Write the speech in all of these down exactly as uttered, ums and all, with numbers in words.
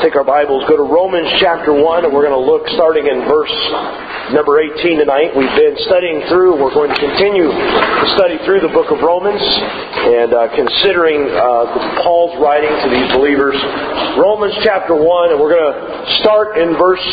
Take our Bibles, go to Romans chapter one, and we're going to look starting in verse number eighteen tonight. We've been studying through, we're going to continue to study through the book of Romans and uh, considering uh, Paul's writing to these believers. Romans chapter one, and we're going to start in verse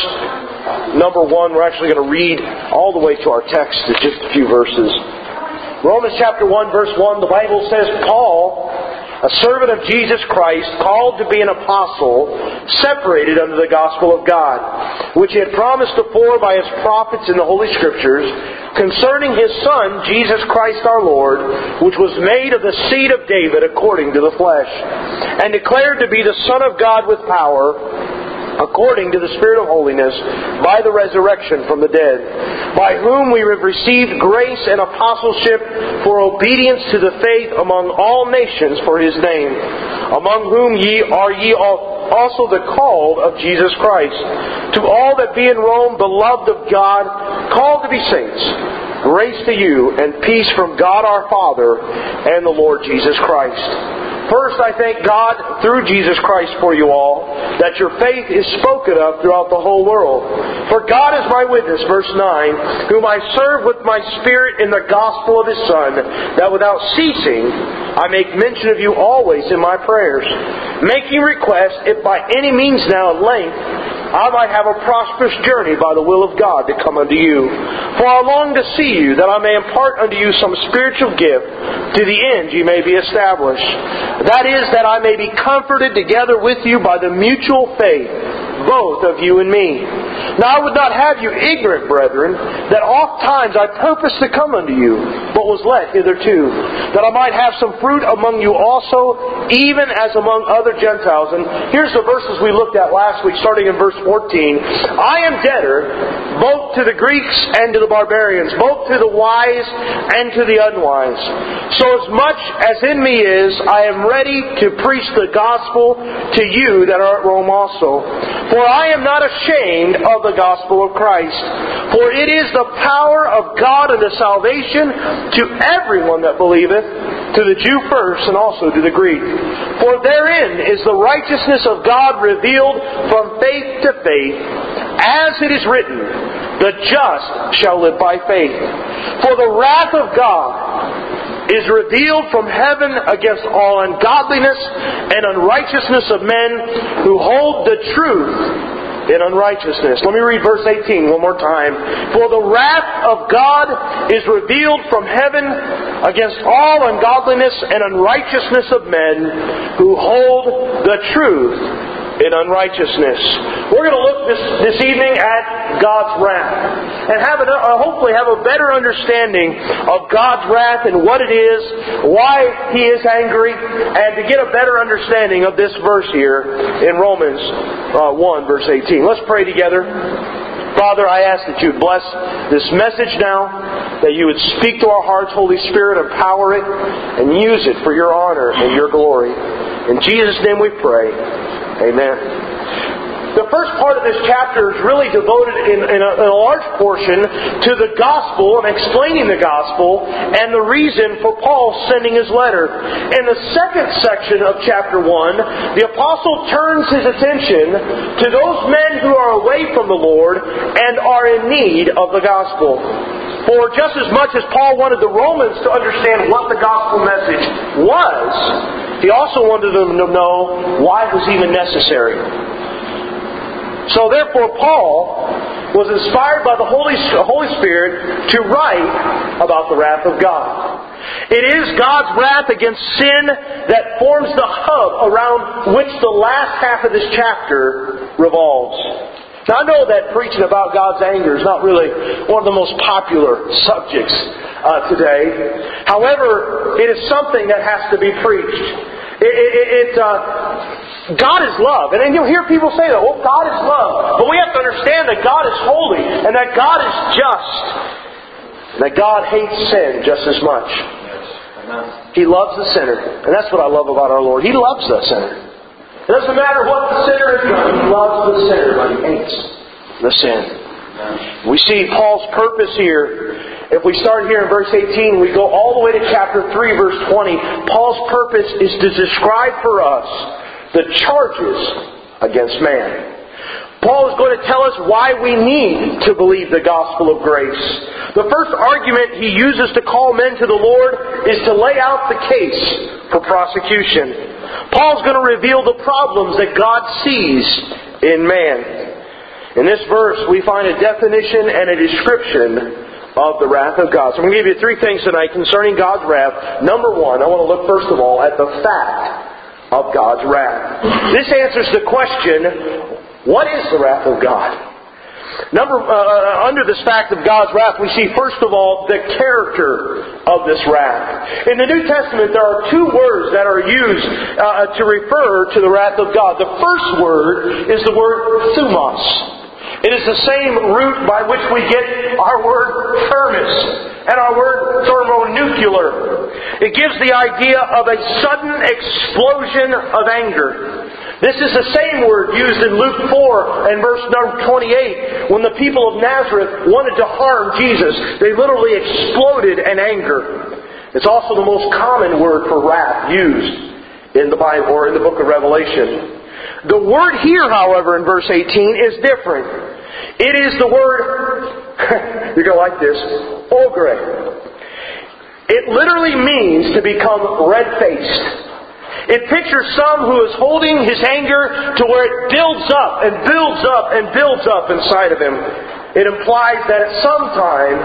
number one. We're actually going to read all the way to our text, it's just a few verses. Romans chapter one, verse one, the Bible says, Paul, a servant of Jesus Christ, called to be an apostle, separated unto the gospel of God, which he had promised afore by his prophets in the Holy Scriptures, concerning his Son, Jesus Christ our Lord, which was made of the seed of David according to the flesh, and declared to be the Son of God with power, according to the Spirit of holiness, by the resurrection from the dead, by whom we have received grace and apostleship for obedience to the faith among all nations for His name, among whom ye are ye also the called of Jesus Christ. To all that be in Rome, beloved of God, called to be saints, grace to you and peace from God our Father and the Lord Jesus Christ. First, I thank God through Jesus Christ for you all, that your faith is spoken of throughout the whole world. For God is my witness, verse nine, whom I serve with my spirit in the gospel of His Son, that without ceasing I make mention of you always in my prayers, making request, if by any means now at length I might have a prosperous journey by the will of God to come unto you. For I long to see you, that I may impart unto you some spiritual gift, to the end ye may be established. That is, that I may be comforted together with you by the mutual faith, both of you and me. Now I would not have you ignorant, brethren, that oft times I purposed to come unto you, but was let hitherto, that I might have some fruit among you also, even as among other Gentiles. And here's the verses we looked at last week, starting in verse fourteen. I am debtor both to the Greeks and to the barbarians, both to the wise and to the unwise. So as much as in me is, I am ready to preach the gospel to you that are at Rome also. For I am not ashamed of the gospel of Christ, for it is the power of God unto salvation to everyone that believeth, to the Jew first, and also to the Greek. For therein is the righteousness of God revealed from faith to faith, as it is written, the just shall live by faith. For the wrath of God is revealed from heaven against all ungodliness and unrighteousness of men who hold the truth in unrighteousness. Let me read verse eighteen one more time. For the wrath of God is revealed from heaven against all ungodliness and unrighteousness of men who hold the truth in unrighteousness. We're going to look this, this evening at God's wrath and have a, uh, hopefully have a better understanding of God's wrath and what it is, why He is angry, and to get a better understanding of this verse here in Romans uh, one, verse eighteen. Let's pray together. Father, I ask that you would bless this message now, that you would speak to our hearts, Holy Spirit, empower it, and use it for your honor and your glory. In Jesus' name we pray. Amen. The first part of this chapter is really devoted in, in, a, in a large portion to the gospel and explaining the gospel and the reason for Paul sending his letter. In the second section of chapter one, the apostle turns his attention to those men who are away from the Lord and are in need of the gospel. For just as much as Paul wanted the Romans to understand what the gospel message was, he also wanted them to know why it was even necessary. So therefore, Paul was inspired by the Holy, Holy Spirit to write about the wrath of God. It is God's wrath against sin that forms the hub around which the last half of this chapter revolves. Now, I know that preaching about God's anger is not really one of the most popular subjects uh, today. However, it is something that has to be preached. It, it, it uh, God is love. And then you'll hear people say that, well, God is love. But we have to understand that God is holy and that God is just. And that God hates sin just as much. He loves the sinner. And that's what I love about our Lord. He loves the sinner. It doesn't matter what the sinner has done. He loves the sinner, but He hates the sin. We see Paul's purpose here. If we start here in verse eighteen, we go all the way to chapter three, verse twenty. Paul's purpose is to describe for us the charges against man. Paul is going to tell us why we need to believe the gospel of grace. The first argument he uses to call men to the Lord is to lay out the case for prosecution. Paul's going to reveal the problems that God sees in man. In this verse, we find a definition and a description of the wrath of God. So I'm going to give you three things tonight concerning God's wrath. Number one, I want to look first of all at the fact of God's wrath. This answers the question, what is the wrath of God? Number, uh, under this fact of God's wrath, we see first of all the character of this wrath. In the New Testament, there are two words that are used uh, to refer to the wrath of God. The first word is the word thumos. It is the same root by which we get our word thermos and our word thermonuclear. It gives the idea of a sudden explosion of anger. This is the same word used in Luke four and verse number twenty-eight when the people of Nazareth wanted to harm Jesus. They literally exploded in anger. It's also the most common word for wrath used in the Bible or in the book of Revelation. The word here, however, in verse eighteen is different. It is the word, you're going to like this, ogre. It literally means to become red-faced. It pictures some who is holding his anger to where it builds up and builds up and builds up inside of him. It implies that at some time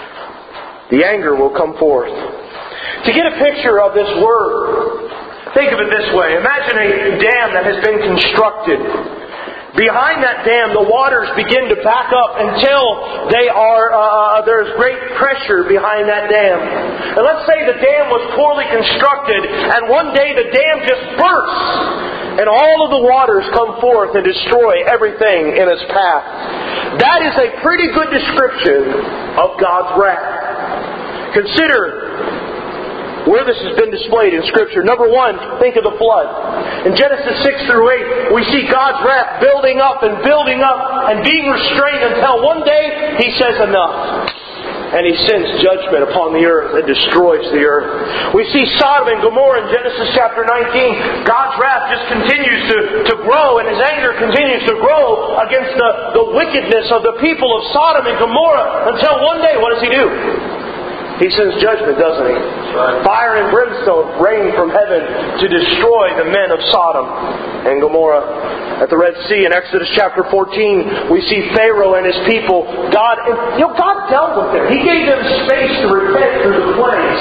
the anger will come forth. To get a picture of this word, think of it this way. Imagine a dam that has been constructed. Behind that dam, the waters begin to back up until they are uh, there's great pressure behind that dam. And let's say the dam was poorly constructed, and one day the dam just bursts, and all of the waters come forth and destroy everything in its path. That is a pretty good description of God's wrath. Consider where this has been displayed in Scripture. Number one, think of the flood. In Genesis six through eight, we see God's wrath building up and building up and being restrained until one day He says enough. And He sends judgment upon the earth and destroys the earth. We see Sodom and Gomorrah in Genesis chapter nineteen. God's wrath just continues to, to grow, and His anger continues to grow against the, the wickedness of the people of Sodom and Gomorrah until one day, what does He do? He sends judgment, doesn't He? Right. Fire and brimstone rain from heaven to destroy the men of Sodom and Gomorrah. At the Red Sea in Exodus chapter fourteen, we see Pharaoh and his people. God, you know, God dealt with them. He gave them space to repent through the plagues.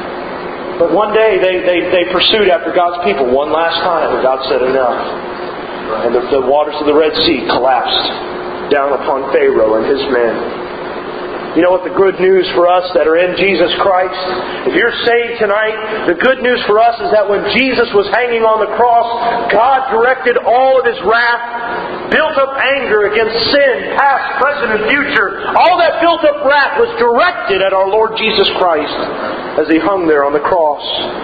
But one day they, they, they pursued after God's people one last time, and God said enough. And the, the waters of the Red Sea collapsed down upon Pharaoh and his men. You know what the good news for us that are in Jesus Christ? If you're saved tonight, the good news for us is that when Jesus was hanging on the cross, God directed all of His wrath, built up anger against sin, past, present, and future. All that built up wrath was directed at our Lord Jesus Christ as He hung there on the cross.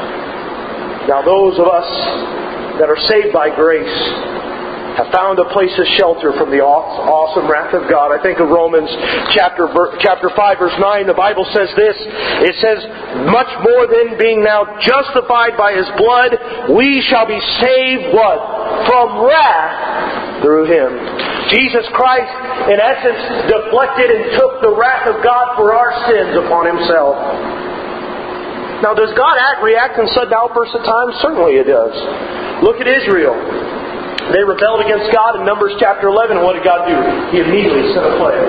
Now those of us that are saved by grace have found a place of shelter from the awesome wrath of God. I think of Romans chapter chapter five, verse nine. The Bible says this. It says, much more than being now justified by His blood, we shall be saved, what? From wrath through Him. Jesus Christ, in essence, deflected and took the wrath of God for our sins upon Himself. Now, does God act, react in sudden outbursts at times? Certainly He does. Look at Israel. They rebelled against God in Numbers chapter eleven. And what did God do? He immediately sent a plague.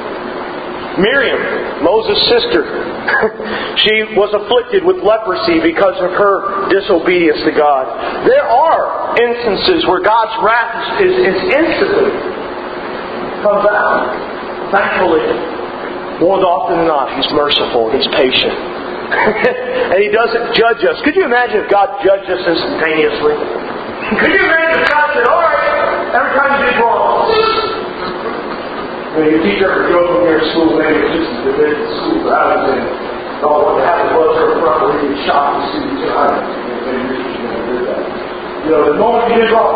Miriam, Moses' sister, she was afflicted with leprosy because of her disobedience to God. There are instances where God's wrath is, is instantly comes out. Thankfully, more often than not, He's merciful, He's patient. And He doesn't judge us. Could you imagine if God judged us instantaneously? Could you imagine if God said, all right, every time you did wrong, you know, your teacher ever drove them here at school, maybe it's just the bit of school that I was in, oh, what to have a buzzer in front where you get shot the students and I maybe your teacher never did that. You know, the moment you did wrong,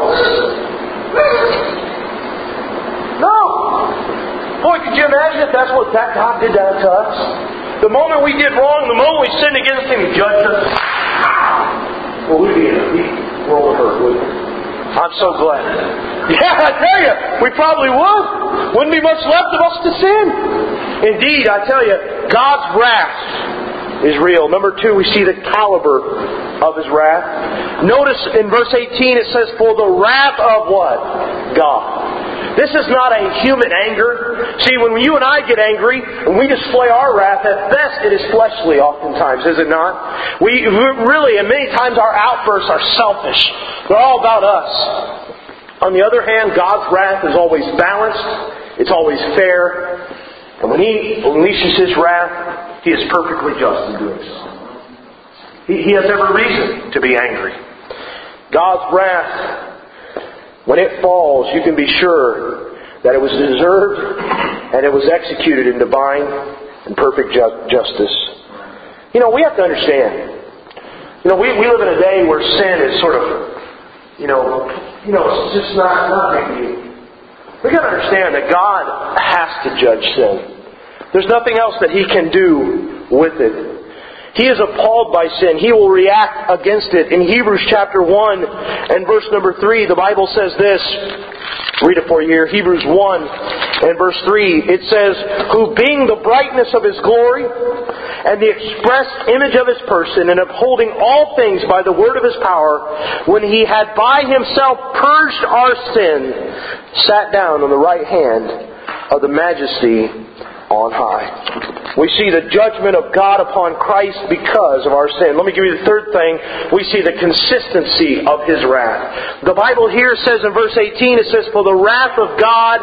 no! Boy, could you imagine if that's what that God did that to us? The moment we did wrong, the moment we sinned against Him, He judged us. Well, we'd be in a deep world of hurt, wouldn't we? I'm so glad. Yeah, I tell you, we probably would. Wouldn't be much left of us to sin. Indeed, I tell you, God's wrath is real. Number two, we see the caliber of His wrath. Notice in verse eighteen it says, for the wrath of what? God. This is not a human anger. See, when you and I get angry, when we display our wrath, at best it is fleshly oftentimes, is it not? We really, and many times our outbursts are selfish. They're all about us. On the other hand, God's wrath is always balanced. It's always fair. And when He unleashes His wrath, He is perfectly just in doing so. He, he has every reason to be angry. God's wrath, when it falls, you can be sure that it was deserved and it was executed in divine and perfect ju- justice. You know, we have to understand. You know, we, we live in a day where sin is sort of, you know, you know, it's just not, not a big deal. We've got to understand that God has to judge sin. There's nothing else that He can do with it. He is appalled by sin. He will react against it. In Hebrews chapter one and verse number three, the Bible says this. Read it for you here. Hebrews one and verse three. It says, who being the brightness of His glory and the express image of His person, and upholding all things by the word of His power, when He had by Himself purged our sin, sat down on the right hand of the Majesty on high. We see the judgment of God upon Christ because of our sin. Let me give you the third thing. We see the consistency of His wrath. The Bible here says in verse eighteen, it says, for the wrath of God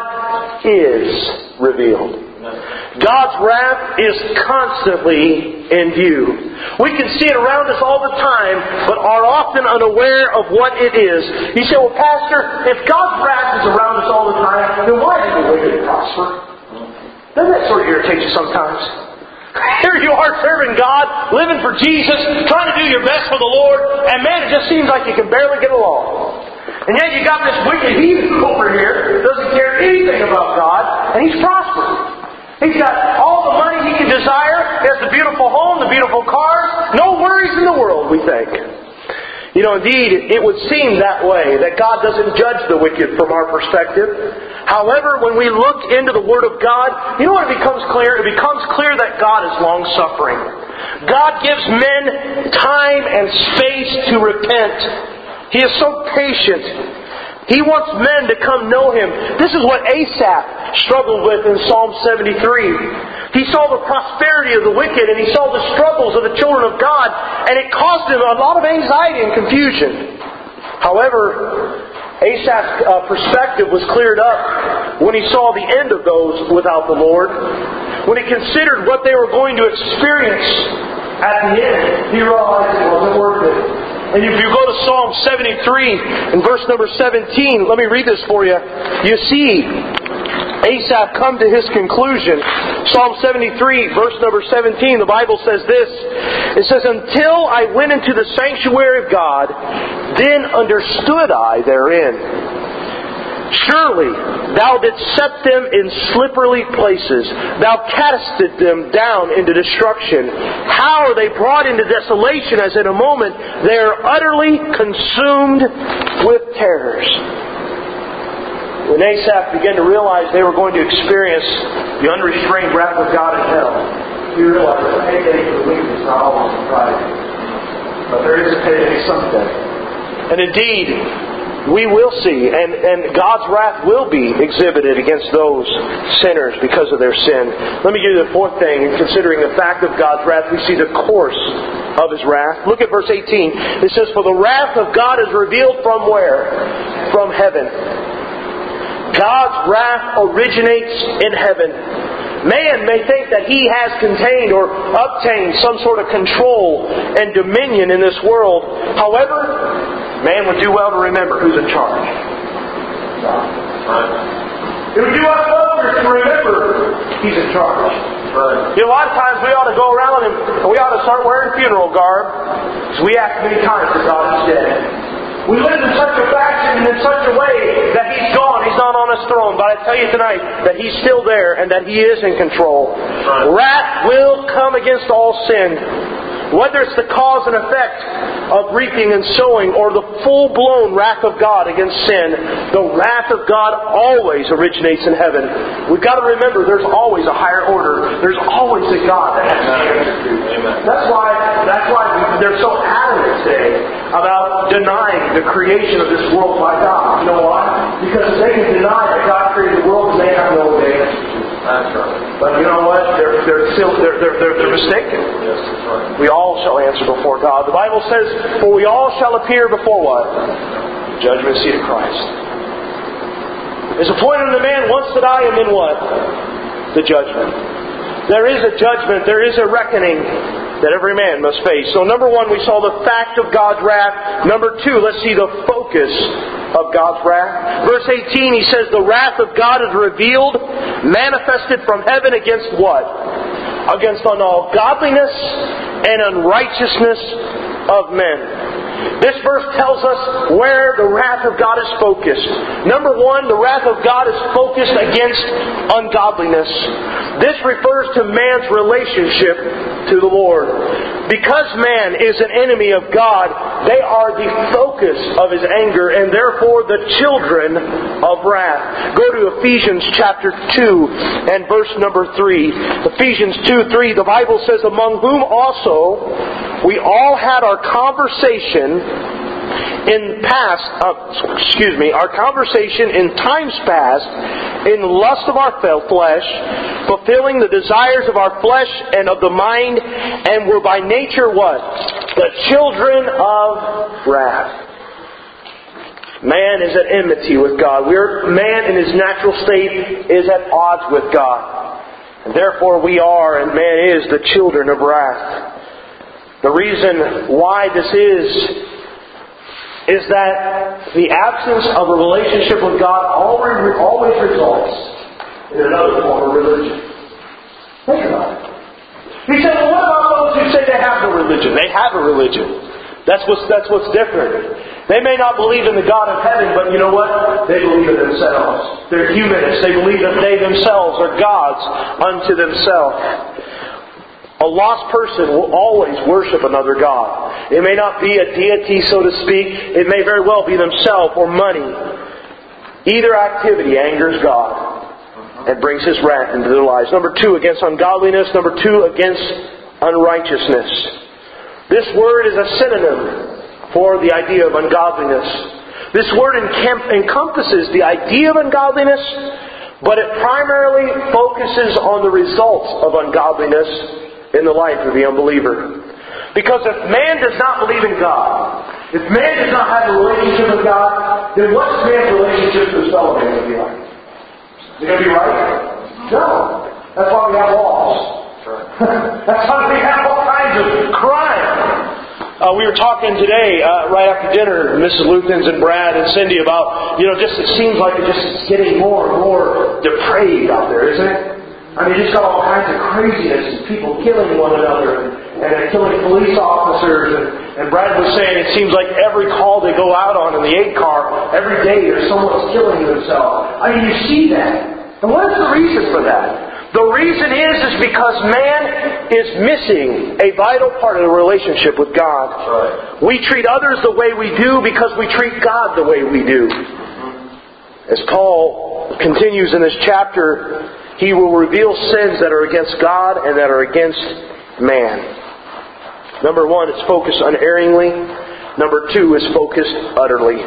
is revealed. God's wrath is constantly in view. We can see it around us all the time, but are often unaware of what it is. You say, well, Pastor, if God's wrath is around us all the time, then why do the wicked prosper? Doesn't that sort of irritate you sometimes? Here you are serving God, living for Jesus, trying to do your best for the Lord, and man, it just seems like you can barely get along. And yet you got this wicked heathen over here, doesn't care anything about God, and he's prospering. He's got all the money he can desire, he has the beautiful home, the beautiful cars, no worries in the world, we think. You know, indeed, it would seem that way, that God doesn't judge the wicked from our perspective. However, when we look into the Word of God, you know what it becomes clear? It becomes clear that God is long-suffering. God gives men time and space to repent. He is so patient. He wants men to come know Him. This is what Asaph struggled with in Psalm seventy-three. He saw the prosperity of the wicked and he saw the struggles of the children of God, and it caused him a lot of anxiety and confusion. However, Asaph's uh, perspective was cleared up when he saw the end of those without the Lord. When he considered what they were going to experience at the end, he realized it wasn't worth it. And if you go to Psalm seventy-three and verse number seventeen, let me read this for you. You see Asaph come to his conclusion. Psalm seventy-three, verse number seventeen, the Bible says this. It says, until I went into the sanctuary of God, then understood I therein. Surely Thou didst set them in slippery places. Thou castest them down into destruction. How are they brought into desolation as in a moment they are utterly consumed with terrors. When Asaph began to realize they were going to experience the unrestrained wrath of God in hell, he realized that payday for the wicked is not always a Friday. But there is a payday someday. And indeed, we will see, and, and God's wrath will be exhibited against those sinners because of their sin. Let me give you the fourth thing. In considering the fact of God's wrath, we see the course of His wrath. Look at verse eighteen. It says, for the wrath of God is revealed from where? From heaven. God's wrath originates in heaven. Man may think that he has contained or obtained some sort of control and dominion in this world. However, man would do well to remember who's in charge. It would do us well to remember He's in charge. You know, a lot of times we ought to go around and we ought to start wearing funeral garb, because we ask many times that God is dead. We live in such a fashion and in such a way that He's gone, He's not on His throne. But I tell you tonight that He's still there and that He is in control. Right. Wrath will come against all sin. Whether it's the cause and effect of reaping and sowing or the full-blown wrath of God against sin, the wrath of God always originates in heaven. We've got to remember there's always a higher order. There's always a God that has the answer to. That's why, that's why they're so adamant today about denying the creation of this world by God. You know why? Because they can deny that God created the world and they have no advantage. That's right. But you know what? They're they're still they're they're they're, they're mistaken. Yes, that's right. We all shall answer before God. The Bible says, "For we all shall appear before what? The judgment seat of Christ." It's appointed unto man once to die, and then what? The judgment. There is a judgment. There is a reckoning that every man must face. So number one, we saw the fact of God's wrath. Number two, let's see the focus of God's wrath. Verse eighteen, he says, the wrath of God is revealed, manifested from heaven against what? Against ungodliness and unrighteousness of men. This verse tells us where the wrath of God is focused. Number one, the wrath of God is focused against ungodliness. This refers to man's relationship to the Lord. Because man is an enemy of God, they are the focus of His anger and therefore the children of wrath. Go to Ephesians chapter two and verse number three. Ephesians two three, the Bible says, among whom also we all had our conversation in past, uh, excuse me, our conversation in times past, in the lust of our flesh, fulfilling the desires of our flesh and of the mind, and were by nature what? The children of wrath. Man is at enmity with God. We're, man in his natural state is at odds with God. And therefore we are, and man is, the children of wrath. The reason why this is, is that the absence of a relationship with God always, always results in another form of religion. Think about it. He said, well, what about those who say they have no religion? They have a religion. That's what's, that's what's different. They may not believe in the God of heaven, but you know what? They believe in themselves. They're humanists. They believe that they themselves are gods unto themselves. A lost person will always worship another god. It may not be a deity, so to speak. It may very well be themselves or money. Either activity angers God and brings His wrath into their lives. Number two, against ungodliness. Number two, against unrighteousness. This word is a synonym for the idea of ungodliness. This word encompasses the idea of ungodliness, but it primarily focuses on the results of ungodliness in the life of the unbeliever. Because if man does not believe in God, if man does not have a relationship with God, then what's man's relationship to his fellow man going to be like? Is it going to be right? No. That's why we have laws. That's why we have all kinds of crime. Uh, we were talking today, uh, right after dinner, Missus Luthens and Brad and Cindy about, you know, just it seems like it just is getting more and more depraved out there, isn't it? I mean, just got all kinds of craziness and people killing one another and, and killing police officers. And, and Brad was saying it seems like every call they go out on in the eight car, every day there's someone that's killing themselves. I mean, you see that. And what is the reason for that? The reason is, is because man is missing a vital part of the relationship with God. Right. We treat others the way we do because we treat God the way we do. As Paul continues in this chapter, He will reveal sins that are against God and that are against man. Number one, it's focused unerringly. Number two, it's focused utterly.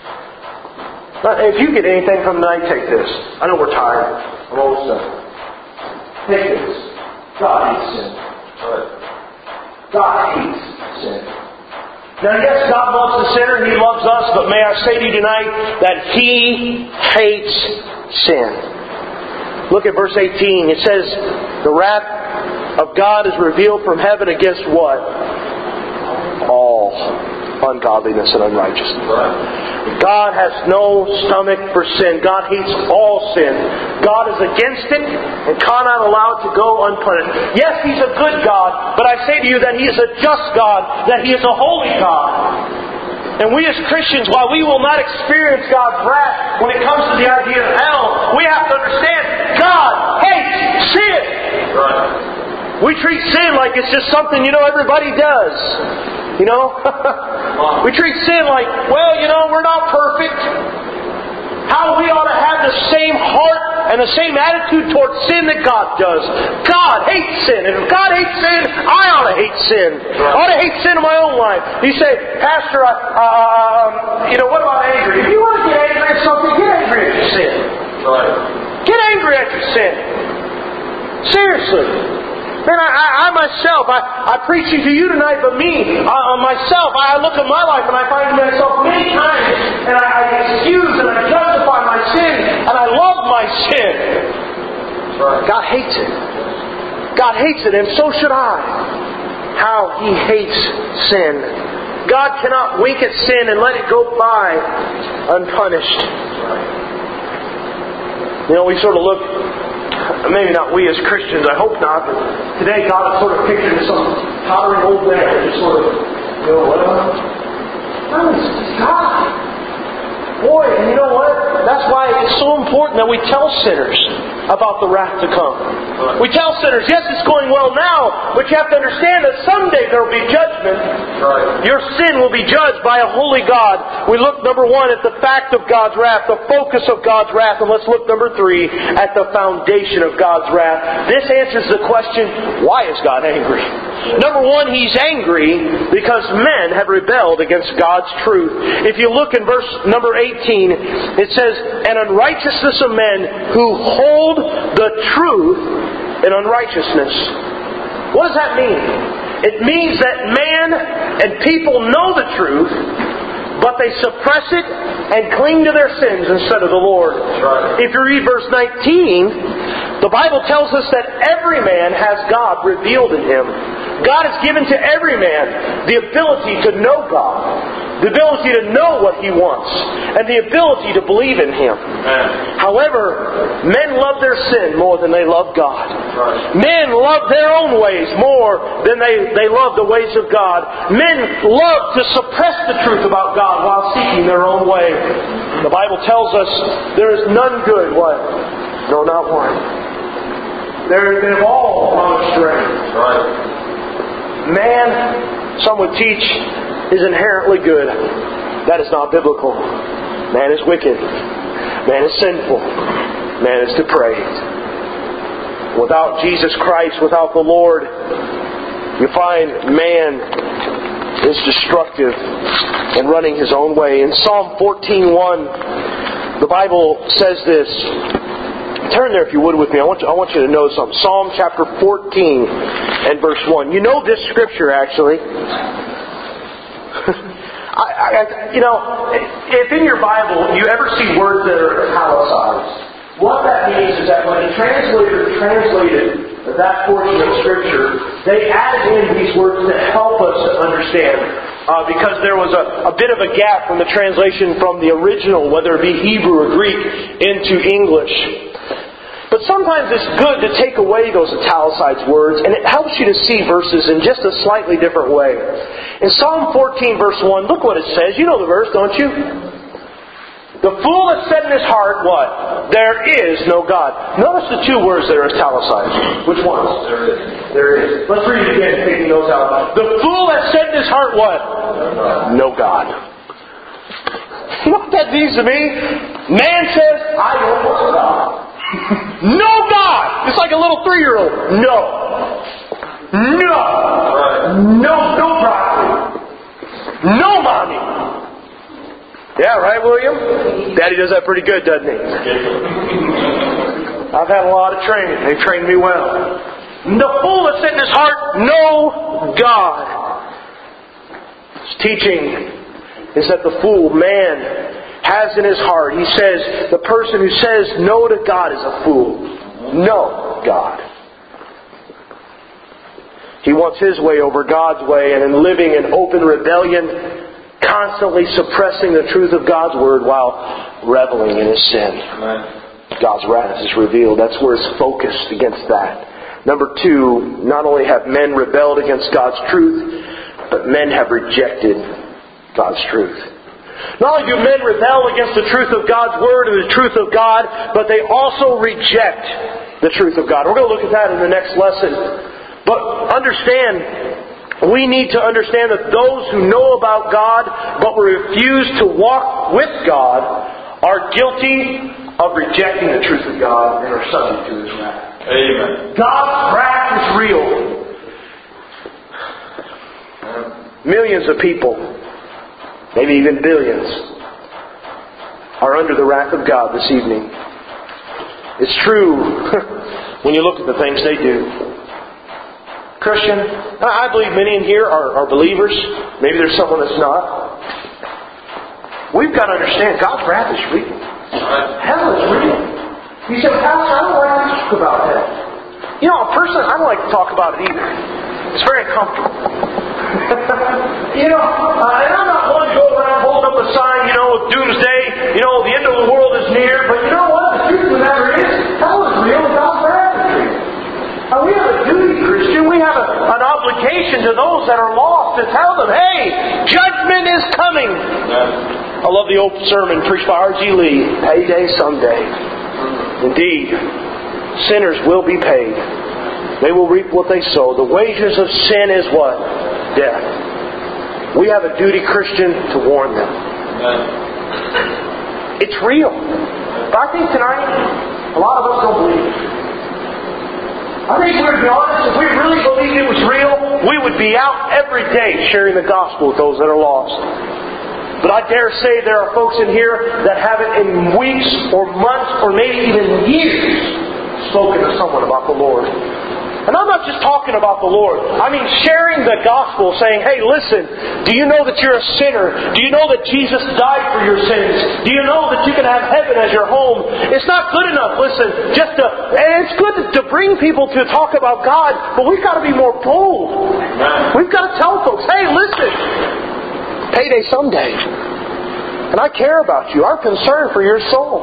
Now, if you get anything from tonight, take this. I know we're tired. I'm almost done. Take this. God hates sin. God hates sin. Now, yes, God loves the sinner and He loves us, but may I say to you tonight that He hates sin. Look at verse eighteen. It says, the wrath of God is revealed from heaven against what? All ungodliness and unrighteousness. God has no stomach for sin. God hates all sin. God is against it and cannot allow it to go unpunished. Yes, He's a good God, but I say to you that He is a just God, that He is a holy God. And we as Christians, while we will not experience God's wrath when it comes to the idea of hell, we have to understand God hates sin. Right. We treat sin like it's just something, you know, everybody does. You know? We treat sin like, well, you know, we're not perfect. How we ought to have the same heart and the same attitude towards sin that God does. God hates sin. And if God hates sin, I ought to hate sin. I ought to hate sin in my own life. You say, Pastor, uh, um, you know, what about angry? If you want to get angry at something, get angry at your sin. Right. Get angry at your sin. Seriously. Man, I, I, I myself, I, I preaching to you tonight, but me, uh, myself, I look at my life and I find myself many times, and I, I excuse and I justify my sin, and I love my sin. Right. God hates it. God hates it, and so should I. How He hates sin. God cannot wink at sin and let it go by unpunished. You know, we sort of look... Maybe not we as Christians, I hope not, but today God is sort of pictured as some tottering old man that just sort of, you know, what? No, it's God. Boy, and you know what? That's why it's so important that we tell sinners about the wrath to come. We tell sinners, yes, it's going well now, but you have to understand that someday there will be judgment. Right. Your sin will be judged by a holy God. We look, number one, at the fact of God's wrath, the focus of God's wrath, and let's look, number three, at the foundation of God's wrath. This answers the question, why is God angry? Number one, He's angry because men have rebelled against God's truth. If you look in verse number eighteen, it says, "An unrighteousness of men who hold the truth in unrighteousness." What does that mean? It means that man and people know the truth, but they suppress it and cling to their sins instead of the Lord. Right. If you read verse nineteen, the Bible tells us that every man has God revealed in him. God has given to every man the ability to know God, the ability to know what He wants, and the ability to believe in Him. Amen. However, men love their sin more than they love God. Right. Men love their own ways more than they, they love the ways of God. Men love to suppress the truth about God while seeking their own way. The Bible tells us there is none good, what? No, not one. They have all gone astray. Right. Man, some would teach, is inherently good. That is not biblical. Man is wicked. Man is sinful. Man is depraved. Without Jesus Christ, without the Lord, you find man is destructive and running his own way. In Psalm fourteen one, the Bible says this. Turn there if you would with me. I want you, I want you to know something. Psalm chapter fourteen and verse one. You know this scripture actually. I, I, you know, if in your Bible you ever see words that are italicized, what that means is that when a translator translated that portion of Scripture, they added in these words to help us to understand. Uh, because there was a, a bit of a gap from the translation from the original, whether it be Hebrew or Greek, into English. But sometimes it's good to take away those italicized words, and it helps you to see verses in just a slightly different way. In Psalm fourteen, verse one, look what it says. You know the verse, don't you? The fool has said in his heart, what? There is no God. Notice the two words that are italicized. Which ones? There is. There is. Let's read it again, taking those out. The fool has said in his heart, what? No God. You know what that means to me? Man says, I don't want God. No God! It's like a little three-year-old. No. No. No, no broccoli. No mommy. Yeah, right, William? Daddy does that pretty good, doesn't he? I've had a lot of training. They trained me well. The fool has said in his heart, no God. His teaching is that the fool, man, has in his heart. He says, the person who says no to God is a fool. No God. He wants his way over God's way, and in living in open rebellion, constantly suppressing the truth of God's Word while reveling in his sin. Amen. God's wrath is revealed. That's where it's focused against that. Number two, not only have men rebelled against God's truth, but men have rejected God's truth. Not only do men rebel against the truth of God's Word and the truth of God, but they also reject the truth of God. We're going to look at that in the next lesson. But understand, we need to understand that those who know about God but refuse to walk with God are guilty of rejecting the truth of God and are subject to His wrath. Amen. God's wrath is real. Millions of people, maybe even billions, are under the wrath of God this evening. It's true when you look at the things they do. Christian, I believe many in here are, are believers. Maybe there's someone that's not. We've got to understand God's wrath is real. Hell is real. You say, Pastor, I don't like to talk about that. You know, personally, I don't like to talk about it either. It's very uncomfortable. You know, uh, and I'm not one to go around holding up a sign, you know, of doomsday, you know, the end of the world is near, but you know what? The truth of the matter is, hell is real and God's wrath is real. And we have a duty, Christian, we have a, an obligation to those that are lost to tell them, hey, judgment is coming. I love the old sermon preached by R G Lee, payday someday. Indeed, sinners will be paid. They will reap what they sow. The wages of sin is what? Death. We have a duty, Christian, to warn them. It's real. But I think tonight, a lot of us don't believe it. I think we're to be honest, if we really believed it was real, we would be out every day sharing the gospel with those that are lost. But I dare say there are folks in here that haven't in weeks or months or maybe even years spoken to someone about the Lord. And I'm not just talking about the Lord. I mean sharing the gospel, saying, hey, listen, do you know that you're a sinner? Do you know that Jesus died for your sins? Do you know that you can have heaven as your home? It's not good enough, listen, just to, and it's good to bring people to talk about God, but we've got to be more bold. We've got to tell folks, hey, listen, payday someday. And I care about you. I'm concerned for your soul.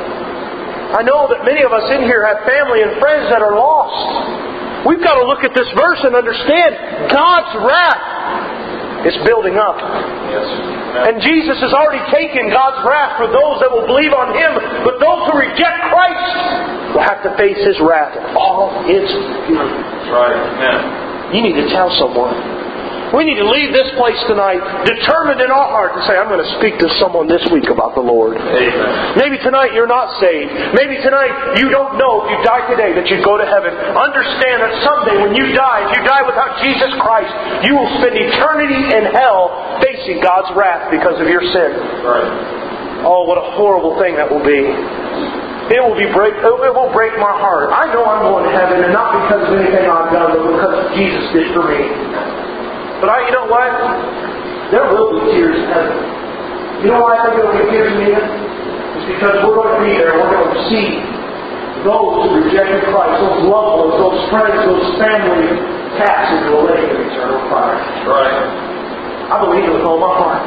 I know that many of us in here have family and friends that are lost. We've got to look at this verse and understand God's wrath is building up. Yes. And Jesus has already taken God's wrath for those that will believe on Him. But those who reject Christ will have to face His wrath in all its fury. That's right. Amen. You need to tell someone. We need to leave this place tonight determined in our heart to say, I'm going to speak to someone this week about the Lord. Amen. Maybe tonight you're not saved. Maybe tonight you don't know if you die today that you'd go to heaven. Understand that someday when you die, if you die without Jesus Christ, you will spend eternity in hell facing God's wrath because of your sin. Right. Oh, what a horrible thing that will be. It will be break. It will break my heart. I know I'm going to heaven, and not because of anything I've done, but because Jesus did for me. But I, you know what? There will be tears in heaven. You know why I think there will be tears in heaven? It's because we're going to be there. We're going to see those who rejected Christ, those loved ones, those friends, those family cast into a lake of eternal fire. Right. I believe it with all my heart.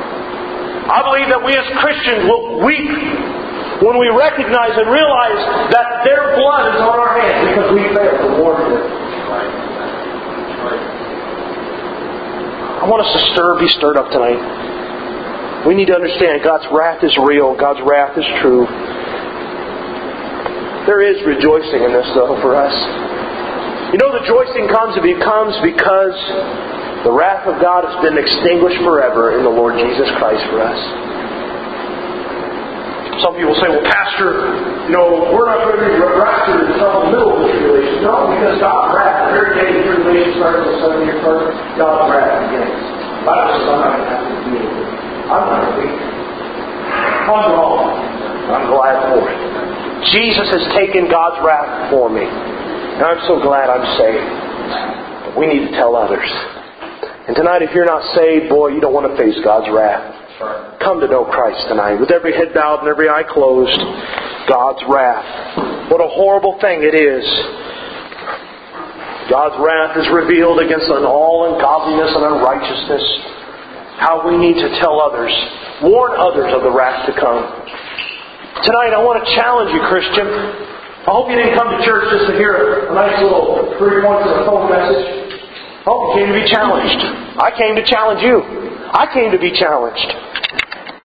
I believe that we as Christians will weep when we recognize and realize that their blood is on our hands because we failed to warn them. Right. Right. I want us to stir, be stirred up tonight. We need to understand God's wrath is real. God's wrath is true. There is rejoicing in this, though, for us. You know, the rejoicing comes, it becomes because the wrath of God has been extinguished forever in the Lord Jesus Christ for us. Some people say, well, Pastor, you know, we're not going to be raptured until the middle of the tribulation. No, because God's wrath, the very day the tribulation starts, the seven year first, God's wrath begins. The Bible says, I'm not going to have to do anything. I'm not going to be. I'm wrong. I'm glad for it. Jesus has taken God's wrath for me. And I'm so glad I'm saved. But we need to tell others. And tonight, if you're not saved, boy, you don't want to face God's wrath. Come to know Christ tonight. With every head bowed and every eye closed, God's wrath. What a horrible thing it is. God's wrath is revealed against all ungodliness and unrighteousness. How we need to tell others, warn others of the wrath to come. Tonight I want to challenge you, Christian. I hope you didn't come to church just to hear a nice little three points of a phone message. I hope you came to be challenged. I came to challenge you. I came to be challenged.